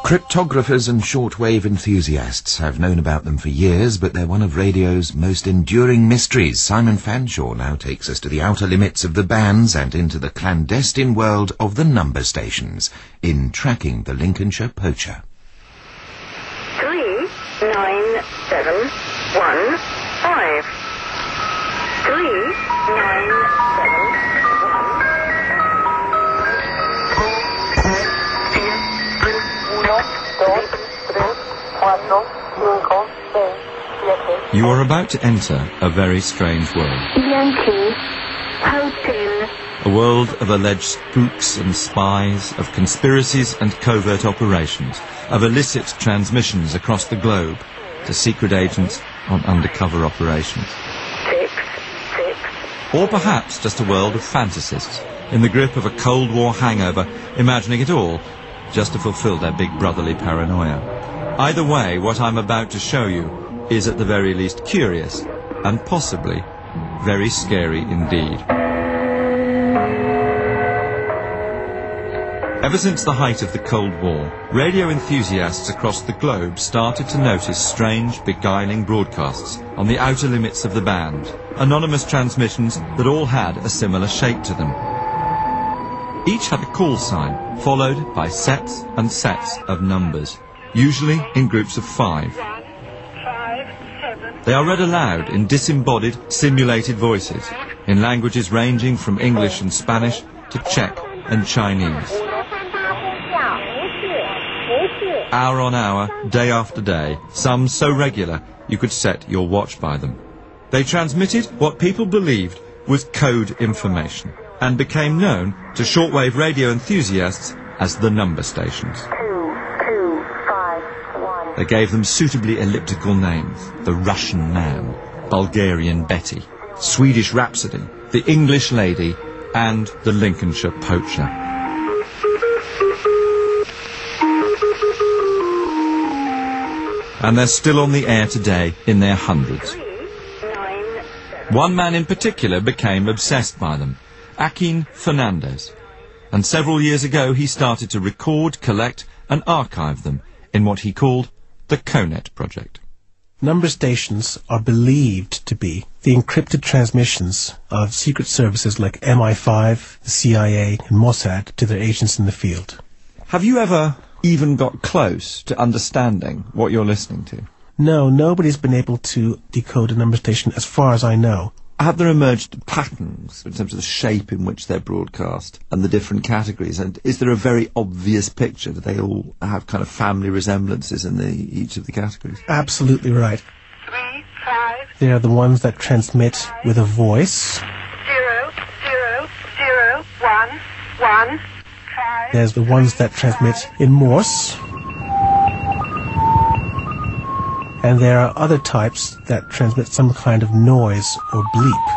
Cryptographers and shortwave enthusiasts have known about them for years, but they're one of radio's most enduring mysteries. Simon Fanshawe now takes us to the outer limits of the bands and into the clandestine world of the number stations in Tracking the Lincolnshire Poacher. 39715. 39715. You are about to enter a very strange world. A world of alleged spooks and spies, of conspiracies and covert operations, of illicit transmissions across the globe to secret agents on undercover operations. Or perhaps just a world of fantasists in the grip of a Cold War hangover, imagining it all just to fulfill their big brotherly paranoia. Either way, what I'm about to show you is at the very least curious and possibly very scary indeed. Ever since the height of the Cold War, radio enthusiasts across the globe started to notice strange, beguiling broadcasts on the outer limits of the band, anonymous transmissions that all had a similar shape to them. Each had a call sign, followed by sets and sets of numbers, usually in groups of 5. They are read aloud in disembodied, simulated voices, in languages ranging from English and Spanish to Czech and Chinese. Hour on hour, day after day, some so regular you could set your watch by them. They transmitted what people believed was code information, and became known to shortwave radio enthusiasts as the number stations. They gave them suitably elliptical names: the Russian Man, Bulgarian Betty, Swedish Rhapsody, the English Lady, and the Lincolnshire Poacher. And they're still on the air today in their hundreds. One man in particular became obsessed by them, Akin Fernandez, and several years ago he started to record, collect and archive them in what he called the CONET project. Number stations are believed to be the encrypted transmissions of secret services like MI5, the CIA and Mossad to their agents in the field. Have you ever even got close to understanding what you're listening to? No, nobody's been able to decode a number station as far as I know. Have there emerged patterns in terms of the shape in which they're broadcast and the different categories? And is there a very obvious picture? Do they all have kind of family resemblances in each of the categories? Absolutely right. 3, 5. They are the ones that transmit with a voice. 0, 0, 0, 1, 1, 5. There's the ones that transmit in Morse. And there are other types that transmit some kind of noise or bleep.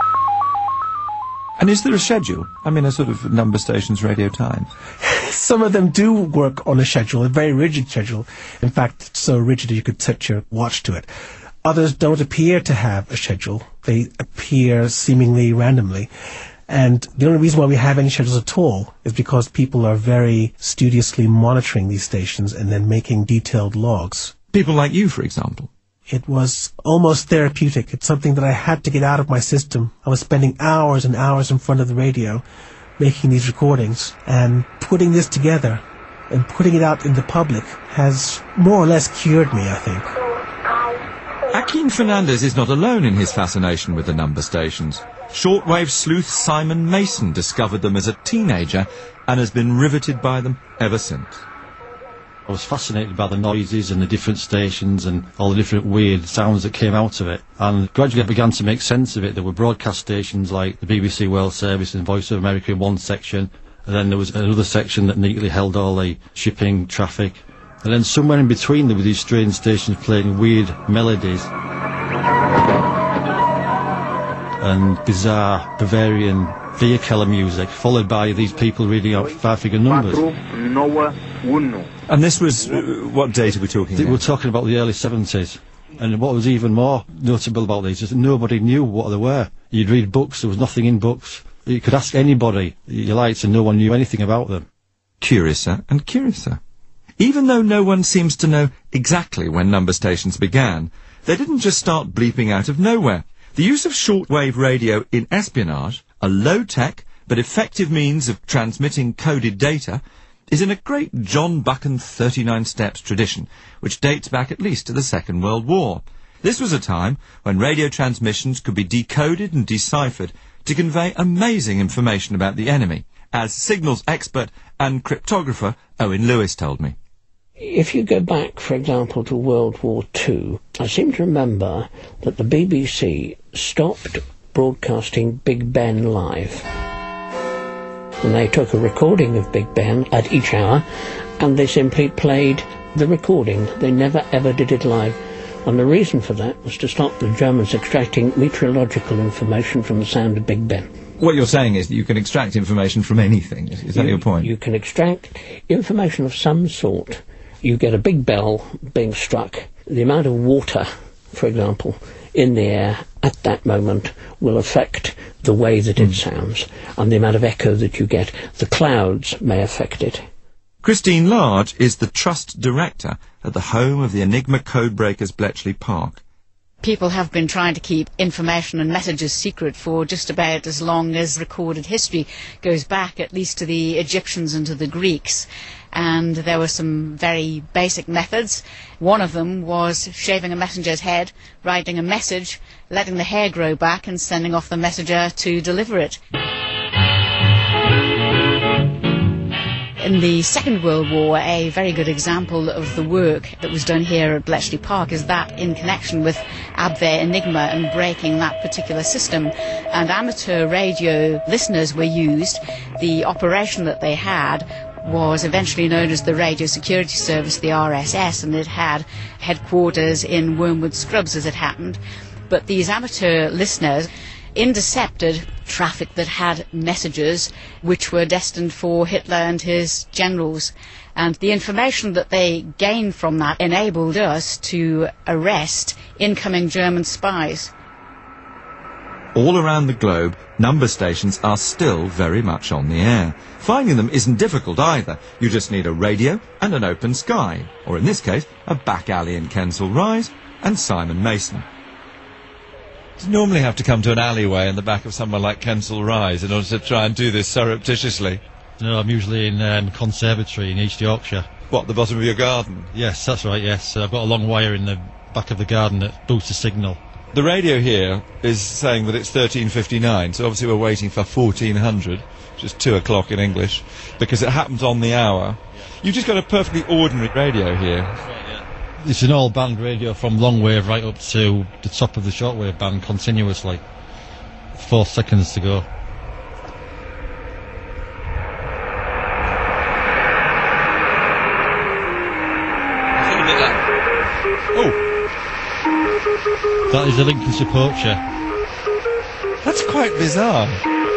And is there a schedule? I mean, a sort of number station's radio time? Some of them do work on a schedule, a very rigid schedule. In fact, so rigid that you could set your watch to it. Others don't appear to have a schedule. They appear seemingly randomly. And the only reason why we have any schedules at all is because people are very studiously monitoring these stations and then making detailed logs. People like you, for example. It was almost therapeutic. It's something that I had to get out of my system. I was spending hours and hours in front of the radio making these recordings, and putting this together and putting it out in the public has more or less cured me, I think. Akin Fernandez is not alone in his fascination with the number stations. Shortwave sleuth Simon Mason discovered them as a teenager and has been riveted by them ever since. I was fascinated by the noises and the different stations and all the different weird sounds that came out of it. And gradually I began to make sense of it. There were broadcast stations like the BBC World Service and Voice of America in one section. And then there was another section that neatly held all the shipping traffic. And then somewhere in between there were these strange stations playing weird melodies. And bizarre Bavarian vehicular music, followed by these people reading out 5-figure numbers. And this was, what date are we talking about? We're talking about the early 70s. And what was even more notable about these is that nobody knew what they were. You'd read books, there was nothing in books. You could ask anybody you liked and no one knew anything about them. Curiouser and curiouser. Even though no one seems to know exactly when number stations began, they didn't just start bleeping out of nowhere. The use of shortwave radio in espionage, a low-tech but effective means of transmitting coded data, is in a great John Buchan 39 Steps tradition, which dates back at least to the Second World War. This was a time when radio transmissions could be decoded and deciphered to convey amazing information about the enemy, as signals expert and cryptographer Owen Lewis told me. If you go back, for example, to World War II, I seem to remember that the BBC stopped broadcasting Big Ben live. And they took a recording of Big Ben at each hour, and they simply played the recording. They never ever did it live. And the reason for that was to stop the Germans extracting meteorological information from the sound of Big Ben. What you're saying is that you can extract information from anything. Is that your point? You can extract information of some sort. You get a big bell being struck. The amount of water, for example, in the air at that moment will affect the way that it sounds, and the amount of echo that you get. The clouds may affect it. Christine Large is the Trust Director at the home of the Enigma Codebreakers Bletchley Park. People have been trying to keep information and messages secret for just about as long as recorded history goes back, at least to the Egyptians and to the Greeks. And there were some very basic methods. One of them was shaving a messenger's head, writing a message, letting the hair grow back and sending off the messenger to deliver it. In the Second World War, a very good example of the work that was done here at Bletchley Park is that in connection with Abwehr Enigma and breaking that particular system. And amateur radio listeners were used. The operation that they had was eventually known as the Radio Security Service, the RSS, and it had headquarters in Wormwood Scrubs, as it happened. But these amateur listeners intercepted traffic that had messages which were destined for Hitler and his generals. And the information that they gained from that enabled us to arrest incoming German spies. All around the globe, number stations are still very much on the air. Finding them isn't difficult either. You just need a radio and an open sky, or in this case, a back alley in Kensal Rise and Simon Mason. Do you normally have to come to an alleyway in the back of somewhere like Kensal Rise in order to try and do this surreptitiously? No, I'm usually in Conservatory in East Yorkshire. What, the bottom of your garden? Yes, that's right, yes. I've got a long wire in the back of the garden that boosts the signal. The radio here is saying that it's 13:59, so obviously we're waiting for 1400, which is 2 o'clock in English, because it happens on the hour. You've just got a perfectly ordinary radio here. It's an all-band radio from long wave right up to the top of the shortwave band continuously. 4 seconds to go. Oh! That is the Lincolnshire Poacher. That's quite bizarre.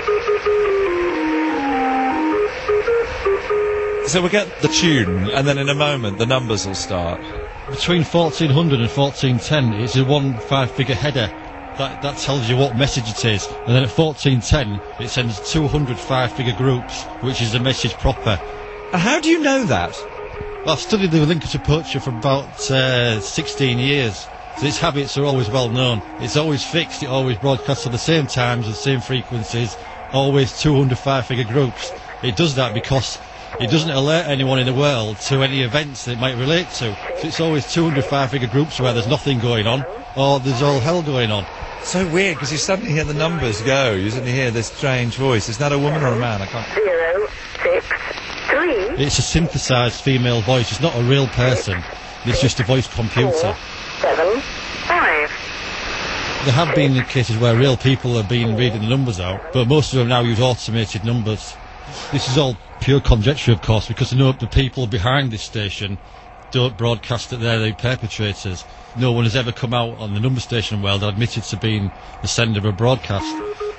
So we'll get the tune, and then in a moment the numbers will start. Between 1400 and 1410, it's a 1 5-figure header. That tells you what message it is. And then at 1410, it sends 200 5-figure groups, which is the message proper. How do you know that? Well, I've studied the Lincolnshire Poacher for about 16 years. So its habits are always well known. It's always fixed, it always broadcasts at the same times, the same frequencies, always 200 5-figure groups. It does that because it doesn't alert anyone in the world to any events that it might relate to. So it's always 200 5-figure groups where there's nothing going on, or there's all hell going on. So weird, because you suddenly hear the numbers go, you suddenly hear this strange voice. Is that a woman or a man? I can't... 0, 6, 3. It's a synthesised female voice, it's not a real person, it's just a voice computer. 7, 5. There have been cases where real people have been reading the numbers out, but most of them now use automated numbers. This is all pure conjecture, of course, because the people behind this station don't broadcast that they're the perpetrators. No one has ever come out on the number station world and admitted to being the sender of a broadcast.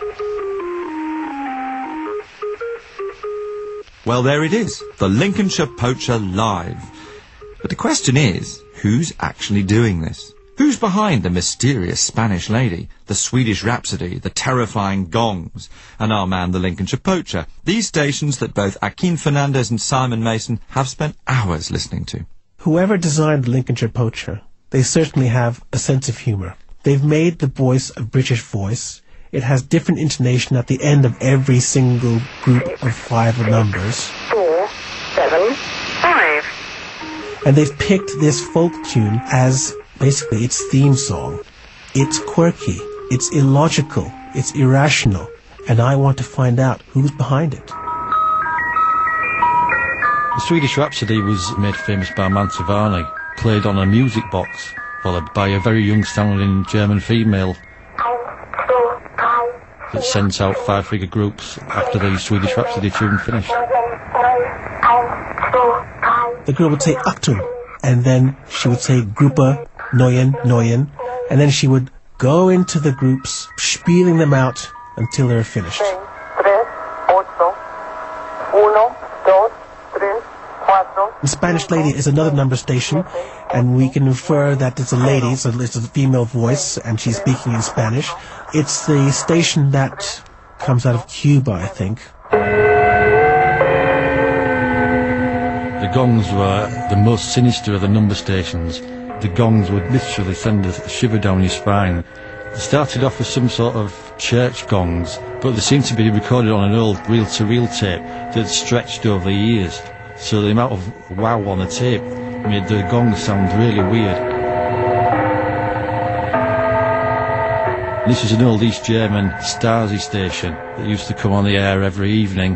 Well, there it is, the Lincolnshire Poacher live. But the question is, who's actually doing this? Who's behind the mysterious Spanish lady, the Swedish Rhapsody, the terrifying gongs, and our man the Lincolnshire Poacher? These stations that both Akin Fernandez and Simon Mason have spent hours listening to. Whoever designed the Lincolnshire Poacher, they certainly have a sense of humour. They've made the voice a British voice. It has different intonation at the end of every single group of 5 numbers. 4, 7, 5. And they've picked this folk tune as basically its theme song. It's quirky, it's illogical, it's irrational, and I want to find out who's behind it. The Swedish Rhapsody was made famous by Mantovani, played on a music box, followed by a very young-sounding German female that sent out 5-figure groups after the Swedish Rhapsody tune finished. The girl would say Achtung, and then she would say Gruppe, Neuen, Neuen, and then she would go into the groups, spieling them out until they were finished. The Spanish Lady is another number station, and we can infer that it's a lady, so it's a female voice, and she's speaking in Spanish. It's the station that comes out of Cuba, I think. The gongs were the most sinister of the number stations. The gongs would literally send a shiver down your spine. They started off as some sort of church gongs, but they seemed to be recorded on an old reel-to-reel tape that stretched over the years. So the amount of wow on the tape made the gongs sound really weird. This is an old East German Stasi station that used to come on the air every evening.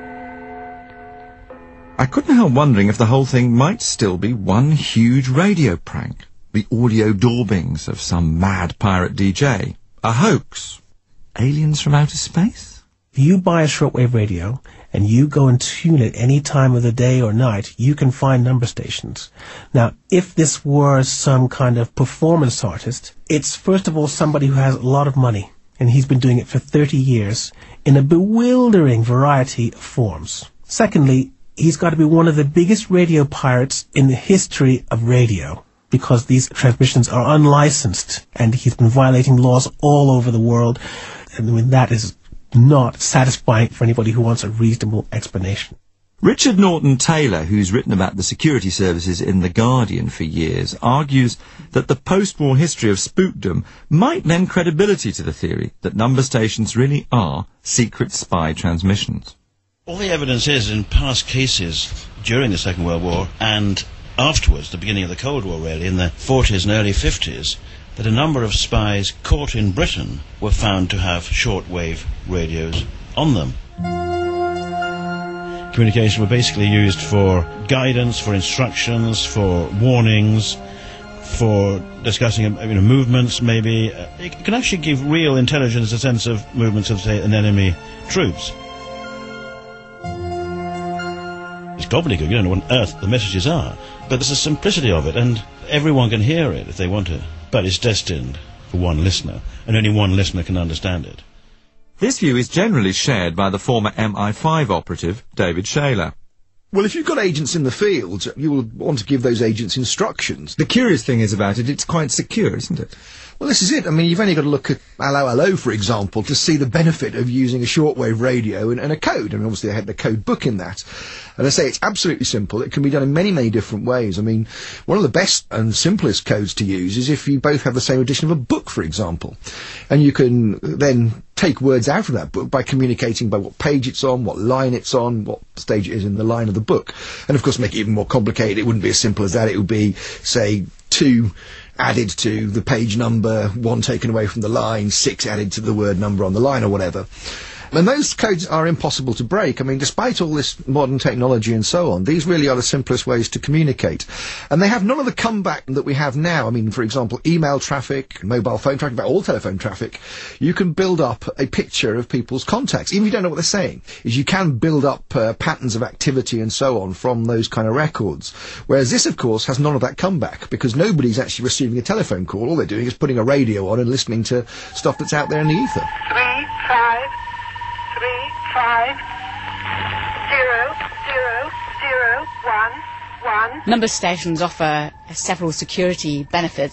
I couldn't help wondering if the whole thing might still be one huge radio prank, the audio daubings of some mad pirate DJ, a hoax, aliens from outer space. If you buy a shortwave radio and you go and tune it any time of the day or night, you can find number stations. Now, if this were some kind of performance artist, it's first of all somebody who has a lot of money, and he's been doing it for 30 years in a bewildering variety of forms. Secondly, he's got to be one of the biggest radio pirates in the history of radio, because these transmissions are unlicensed, and he's been violating laws all over the world. And I mean, that is not satisfying for anybody who wants a reasonable explanation. Richard Norton Taylor, who's written about the security services in The Guardian for years, argues that the post-war history of spookdom might lend credibility to the theory that number stations really are secret spy transmissions. All the evidence is in past cases during the Second World War and afterwards, the beginning of the Cold War really, in the 40s and early 50s, that a number of spies caught in Britain were found to have shortwave radios on them. Communication were basically used for guidance, for instructions, for warnings, for discussing movements maybe. It can actually give real intelligence a sense of movements of, say, an enemy troops. It's gobbledygook, you don't know what on earth the messages are, but there's a simplicity of it, and everyone can hear it if they want to. But it's destined for one listener, and only one listener can understand it. This view is generally shared by the former MI5 operative, David Shayler. Well, if you've got agents in the field, you will want to give those agents instructions. The curious thing is about it, it's quite secure, isn't it? Well, this is it. I mean, you've only got to look at Allo Allo, for example, to see the benefit of using a shortwave radio and a code. I mean, obviously, they had the code book in that. And I say it's absolutely simple. It can be done in many, many different ways. I mean, one of the best and simplest codes to use is if you both have the same edition of a book, for example. And you can then take words out of that book by communicating by what page it's on, what line it's on, what stage it is in the line of the book. And, of course, make it even more complicated. It wouldn't be as simple as that. It would be, say, 2 added to the page number, 1 taken away from the line, 6 added to the word number on the line or whatever. And those codes are impossible to break. I mean, despite all this modern technology and so on, these really are the simplest ways to communicate. And they have none of the comeback that we have now. I mean, for example, email traffic, mobile phone traffic, all telephone traffic. You can build up a picture of people's contacts, even if you don't know what they're saying. Is you can build up patterns of activity and so on from those kind of records. Whereas this, of course, has none of that comeback, because nobody's actually receiving a telephone call. All they're doing is putting a radio on and listening to stuff that's out there in the ether. 3, 5, 3, 5, 0, 0, 0, 1, 1. Number stations offer several security benefits.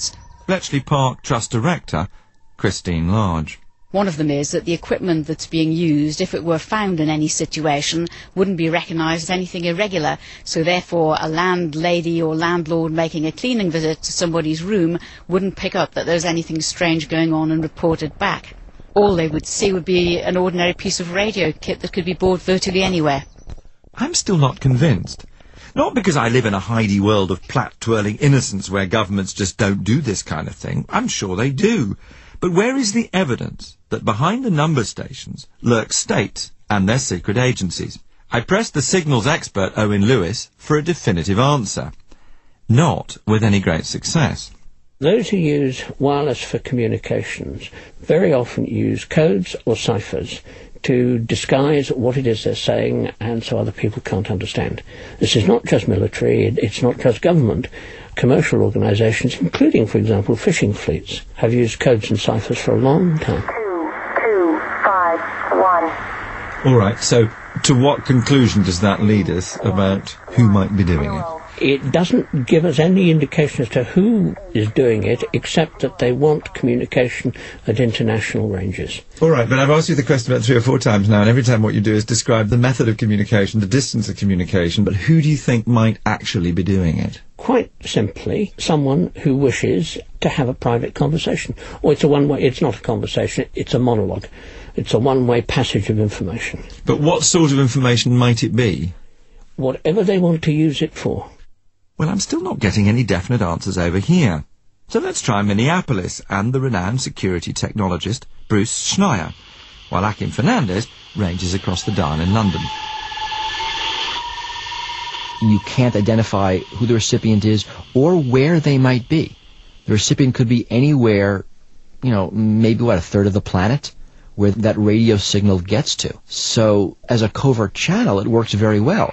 Bletchley Park Trust Director, Christine Large. One of them is that the equipment that's being used, if it were found in any situation, wouldn't be recognised as anything irregular. So therefore, a landlady or landlord making a cleaning visit to somebody's room wouldn't pick up that there's anything strange going on and report it back. All they would see would be an ordinary piece of radio kit that could be bought virtually anywhere. I'm still not convinced. Not because I live in a Heidi world of plait-twirling innocence where governments just don't do this kind of thing. I'm sure they do. But where is the evidence that behind the number stations lurk states and their secret agencies? I pressed the signals expert Owen Lewis for a definitive answer. Not with any great success. Those who use wireless for communications very often use codes or ciphers to disguise what it is they're saying, and so other people can't understand. This is not just military, it's not just government. Commercial organisations, including, for example, fishing fleets, have used codes and ciphers for a long time. 2251. All right, so to what conclusion does that lead us about who might be doing it? It doesn't give us any indication as to who is doing it, except that they want communication at international ranges. All right, but I've asked you the question about 3 or 4 times now, and every time what you do is describe the method of communication, the distance of communication, but who do you think might actually be doing it? Quite simply, someone who wishes to have a private conversation. Or it's not a conversation, it's a monologue. It's a one-way passage of information. But what sort of information might it be? Whatever they want to use it for. Well, I'm still not getting any definite answers over here. So let's try Minneapolis and the renowned security technologist Bruce Schneier, while Akim Fernandez ranges across the Darn in London. You can't identify who the recipient is or where they might be. The recipient could be anywhere, maybe a third of the planet where that radio signal gets to. So as a covert channel, it works very well.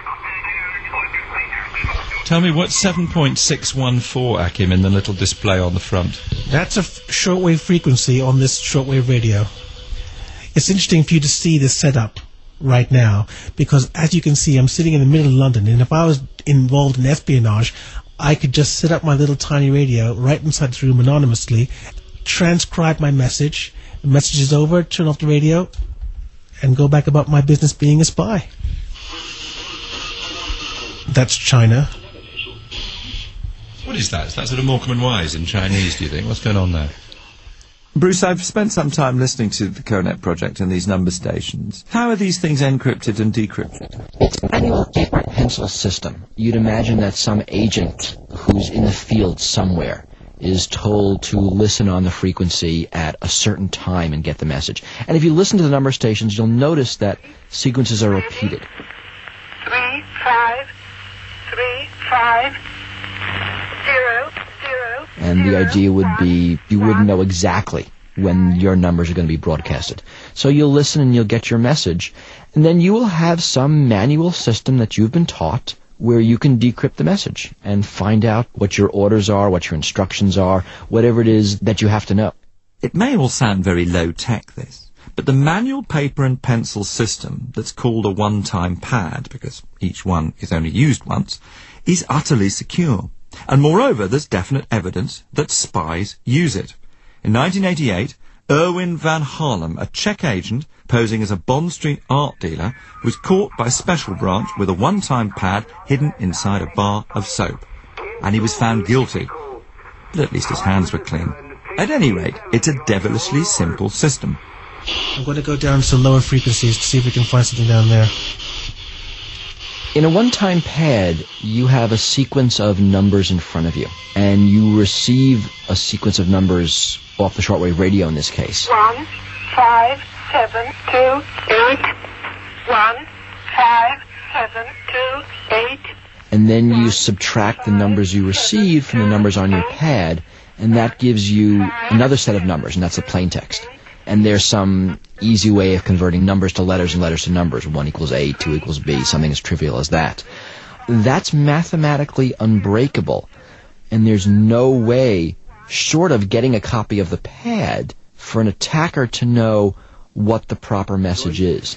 Tell me, what's 7.614, Akim, in the little display on the front? That's a shortwave frequency on this shortwave radio. It's interesting for you to see this setup right now, because as you can see, I'm sitting in the middle of London, and if I was involved in espionage, I could just set up my little tiny radio right inside this room anonymously, transcribe my message, the message is over, turn off the radio, and go back about my business being a spy. That's China. What is that? Is that sort of Morecambe and Wise in Chinese, do you think? What's going on there? Bruce, I've spent some time listening to the CONET project and these number stations. How are these things encrypted and decrypted? It's a manual paper pencil system. You'd imagine that some agent who's in the field somewhere is told to listen on the frequency at a certain time and get the message. And if you listen to the number stations, you'll notice that sequences are repeated. 3535 0 0. And the idea would be you wouldn't know exactly when your numbers are going to be broadcasted. So you'll listen and you'll get your message. And then you will have some manual system that you've been taught where you can decrypt the message and find out what your orders are, what your instructions are, whatever it is that you have to know. It may all sound very low-tech, this, but the manual paper and pencil system that's called a one-time pad, because each one is only used once, is utterly secure. And moreover, there's definite evidence that spies use it. In 1988, Erwin van Harlem, a Czech agent posing as a Bond Street art dealer, was caught by Special Branch with a one-time pad hidden inside a bar of soap. And he was found guilty. But at least his hands were clean. At any rate, it's a devilishly simple system. I'm going to go down to lower frequencies to see if we can find something down there. In a one-time pad, you have a sequence of numbers in front of you, and you receive a sequence of numbers off the shortwave radio in this case. 1 5 7 2 8 1 5 7 2 8. And then you subtract the numbers you received from the numbers on your pad, and that gives you another set of numbers, and that's the plain text. And there's some easy way of converting numbers to letters and letters to numbers. 1 equals A, 2 equals B, something as trivial as that. That's mathematically unbreakable, and there's no way, short of getting a copy of the pad, for an attacker to know what the proper message is.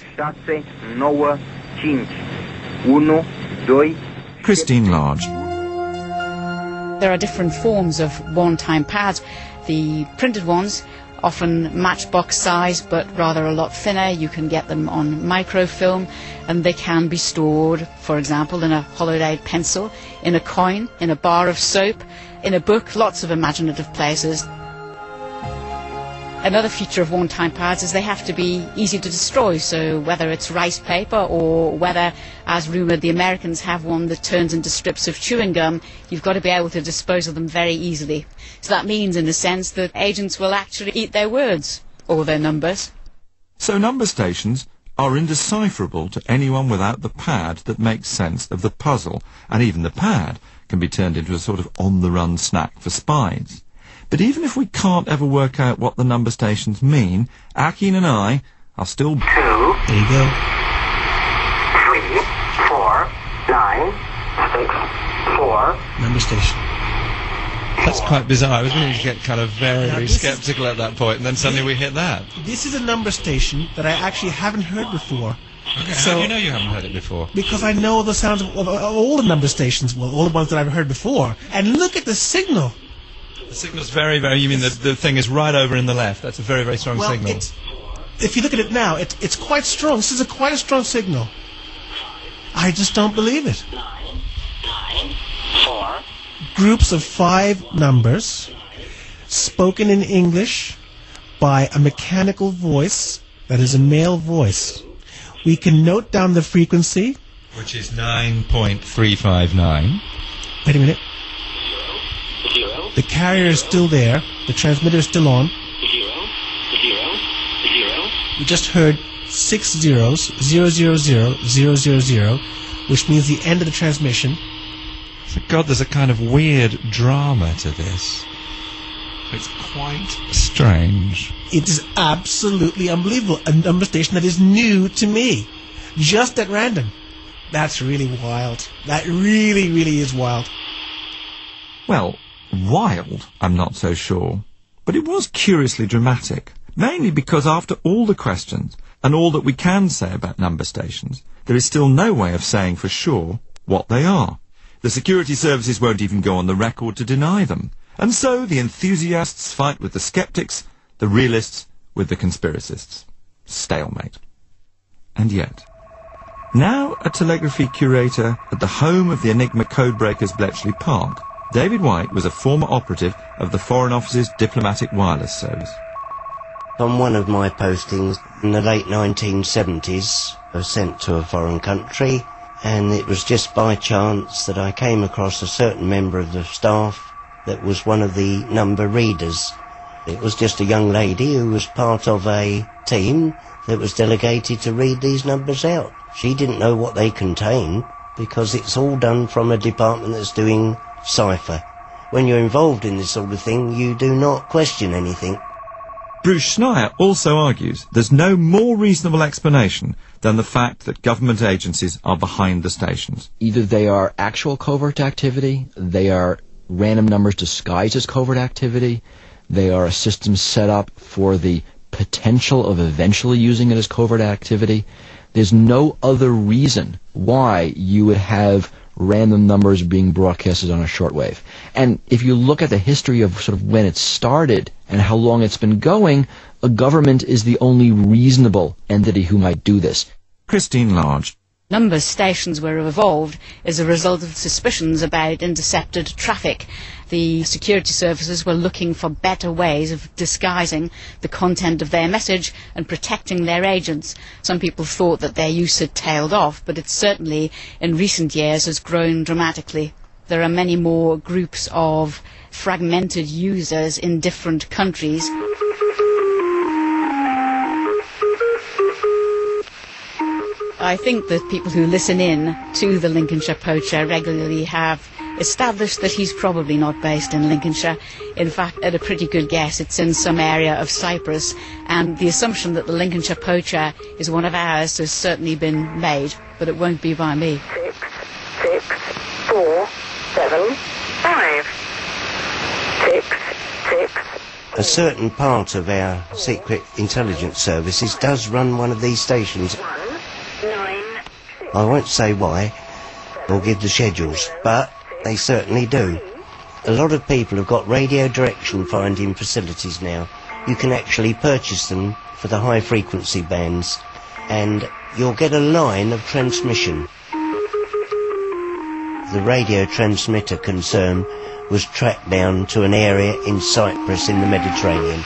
Christine Large. There are different forms of one-time pads. The printed ones, often matchbox size but rather a lot thinner. You can get them on microfilm, and they can be stored, for example, in a hollowed-out pencil, in a coin, in a bar of soap, in a book, lots of imaginative places. Another feature of one-time pads is they have to be easy to destroy, so whether it's rice paper or whether, as rumoured, the Americans have one that turns into strips of chewing gum, you've got to be able to dispose of them very easily. So that means, in a sense, that agents will actually eat their words, or their numbers. So number stations are indecipherable to anyone without the pad that makes sense of the puzzle, and even the pad can be turned into a sort of on-the-run snack for spies. But even if we can't ever work out what the number stations mean, Akin and I are still... 2. There you go. 3, 4, 9, 6, 4. Number station. That's quite bizarre. I was beginning to get kind of very sceptical at that point, and then suddenly we hit that. This is a number station that I actually haven't heard before. Okay, So- how do you know you haven't heard it before? Because I know the sounds of all the number stations, well, all the ones that I've heard before. And look at the signal. The signal's very, very... You mean the thing is right over in the left? That's a very, very strong Well, signal. if you look at it now, it's quite strong. This is quite a strong signal. I just don't believe it. 9, 4. Groups of 5 numbers, spoken in English by a mechanical voice that is a male voice. We can note down the frequency. Which is 9.359. Wait a minute. The carrier is still there. The transmitter is still on. 0, 0, 0. We just heard 6 zeros, 000, 000, which means the end of the transmission. So God, there's a kind of weird drama to this. It's quite strange. It is absolutely unbelievable. A number station that is new to me. Just at random. That's really wild. That really, really is wild. Well, wild, I'm not so sure. But it was curiously dramatic, mainly because after all the questions and all that we can say about number stations, there is still no way of saying for sure what they are. The security services won't even go on the record to deny them. And so the enthusiasts fight with the skeptics, the realists with the conspiracists. Stalemate. And yet, now a telegraphy curator at the home of the Enigma codebreakers Bletchley Park, David White was a former operative of the Foreign Office's Diplomatic Wireless Service. On one of my postings in the late 1970s, I was sent to a foreign country, and it was just by chance that I came across a certain member of the staff that was one of the number readers. It was just a young lady who was part of a team that was delegated to read these numbers out. She didn't know what they contain, because it's all done from a department that's doing cipher. When you're involved in this sort of thing, you do not question anything. Bruce Schneier also argues there's no more reasonable explanation than the fact that government agencies are behind the stations. Either they are actual covert activity, they are random numbers disguised as covert activity, they are a system set up for the potential of eventually using it as covert activity. There's no other reason why you would have random numbers being broadcasted on a shortwave. And if you look at the history of sort of when it started and how long it's been going, a government is the only reasonable entity who might do this. Christine Large. Number stations were evolved as a result of suspicions about intercepted traffic. The security services were looking for better ways of disguising the content of their message and protecting their agents. Some people thought that their use had tailed off, but it certainly in recent years has grown dramatically. There are many more groups of fragmented users in different countries. I think that people who listen in to the Lincolnshire Poacher regularly have established that he's probably not based in Lincolnshire. In fact, at a pretty good guess, it's in some area of Cyprus, and the assumption that the Lincolnshire Poacher is one of ours has certainly been made, but it won't be by me. 6, 6, 4, 7, 5. 6, 6. A certain part of our secret intelligence services does run one of these stations. 1, 9, 6. I won't say why, or give the schedules, but they certainly do. A lot of people have got radio direction finding facilities now. You can actually purchase them for the high frequency bands, and you'll get a line of transmission. The radio transmitter concern was tracked down to an area in Cyprus in the Mediterranean.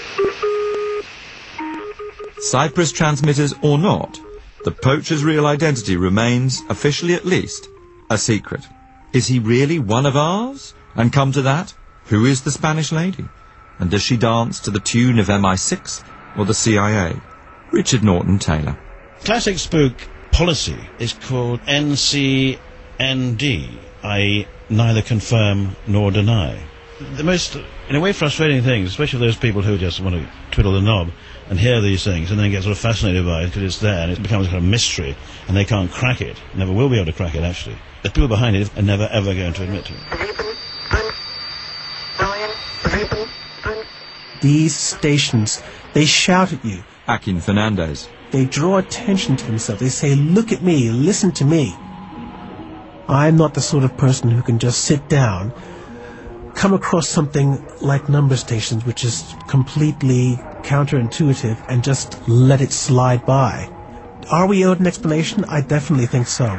Cyprus transmitters or not, the poacher's real identity remains, officially at least, a secret. Is he really one of ours? And come to that, who is the Spanish lady? And does she dance to the tune of MI6 or the CIA? Richard Norton Taylor. Classic spook policy is called NCND, i.e. neither confirm nor deny. The most, in a way, frustrating thing, especially for those people who just want to twiddle the knob and hear these things and then get sort of fascinated by it because it's there and it becomes a kind of mystery and they can't crack it. Never will be able to crack it, actually. The people behind it are never ever going to admit to it. These stations, they shout at you. Akin Fernandez. They draw attention to themselves. They say, look at me, listen to me. I'm not the sort of person who can just sit down, come across something like number stations, which is completely counterintuitive, and just let it slide by. Are we owed an explanation? I definitely think so.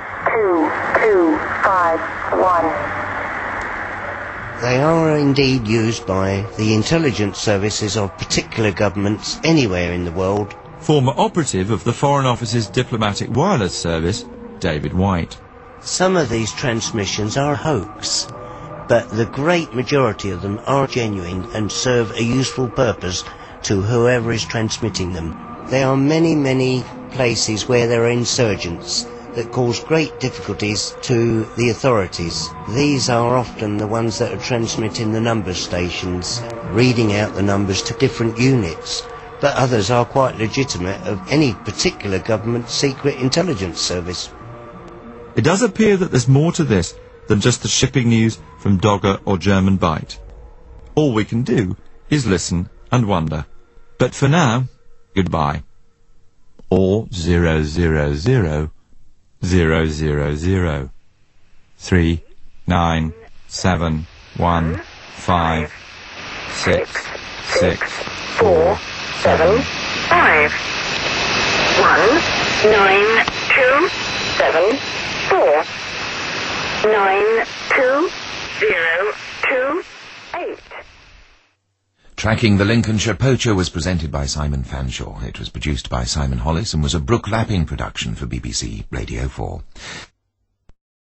2251. They are indeed used by the intelligence services of particular governments anywhere in the world. Former operative of the Foreign Office's Diplomatic Wireless Service, David White. Some of these transmissions are a hoax, but the great majority of them are genuine and serve a useful purpose to whoever is transmitting them. There are many, many places where there are insurgents that cause great difficulties to the authorities. These are often the ones that are transmitting the number stations, reading out the numbers to different units, but others are quite legitimate of any particular government secret intelligence service. It does appear that there's more to this than just the shipping news from Dogger or German Byte. All we can do is listen and wonder. But for now, goodbye. Or 000 000 3 9 7 1 5 6 6 4 7 5 1 9 2 7 4 9 2 0 2 8. Tracking the Lincolnshire Poacher was presented by Simon Fanshawe. It was produced by Simon Hollis and was a Brooke Lappin production for BBC Radio 4.